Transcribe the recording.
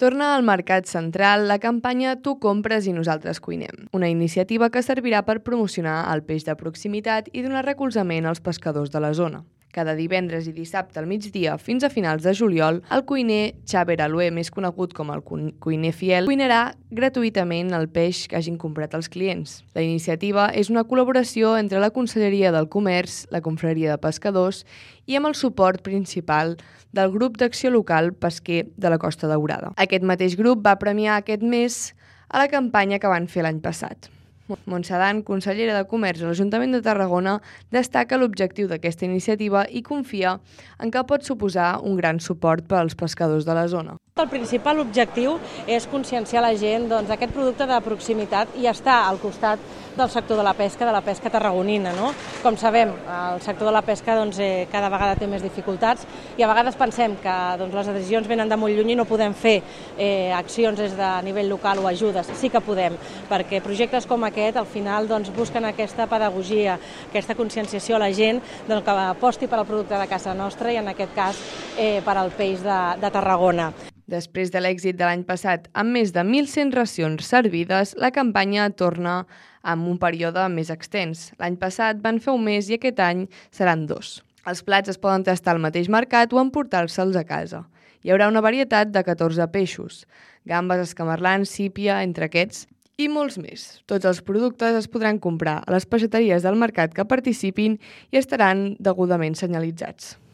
Torna al Mercat Central la campanya Tu compres i nosaltres cuinem, una iniciativa que servirà per promocionar el peix de proximitat i donar recolzament als pescadors de la zona. Cada divendres i dissabte al migdia fins a finals de juliol, el cuiner Xaver Alué, més conegut com el cuiner fiel, cuinarà gratuïtament el peix que hagin comprat els clients. La iniciativa és una col·laboració entre la Conselleria del Comerç, la Confraria de Pescadors i amb el suport principal del Grup d'Acció Local Pesquer de la Costa Daurada. Aquest mateix grup va premiar aquest mes a la campanya que van fer l'any passat. Montse Adán, consellera de Comerç a l'Ajuntament de Tarragona, destaca l'objectiu d'aquesta iniciativa i confia en que pot suposar un gran suport per als pescadors de la zona. El principal objectiu és conscienciar la gent d'aquest producte de proximitat i estar al costat del sector de la pesca tarragonina. No? Com sabem, el sector de la pesca cada vegada té més dificultats i a vegades pensem que les decisions venen de molt lluny i no podem fer accions des de nivell local o ajudes. Sí que podem, perquè projectes com aquest al final busquen aquesta pedagogia, aquesta conscienciació a la gent que aposti per al producte de casa nostra i en aquest cas per al peix de Tarragona. Després de l'èxit de l'any passat, amb més de 1.100 racions servides, la campanya torna amb un període més extens. L'any passat van fer un mes i aquest any seran 2. Els plats es poden tastar al mateix mercat o emportar-se'ls a casa. Hi haurà una varietat de 14 peixos, gambes, escamarlans, sípia, entre aquests, i molts més. Tots els productes es podran comprar a les peixateries del mercat que participin i estaran degudament senyalitzats.